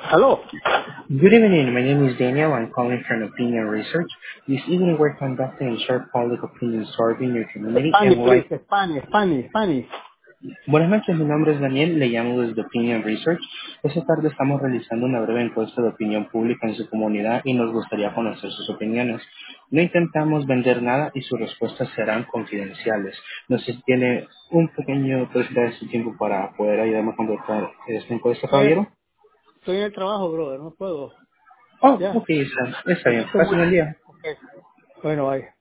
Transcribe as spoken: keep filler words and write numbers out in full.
Aló. Good evening. My name is Daniel. I'm calling from Opinion Research. This evening, we're conducting a short public opinion survey in your community and Spanish, would like... please. Spanish, Spanish, Spanish. Buenas noches, mi nombre es Daniel, le llamo desde Opinion Research. Esta tarde estamos realizando una breve encuesta de opinión pública en su comunidad y nos gustaría conocer sus opiniones. No intentamos vender nada y sus respuestas serán confidenciales. No sé si tiene un pequeño prestar de su tiempo para poder ayudarme a completar esta encuesta, Estoy, caballero. estoy en el trabajo, brother. No puedo. Oh, Ya. ok, está, está bien. Esto es Pase muy... un buen día. Ok. Bueno, bye.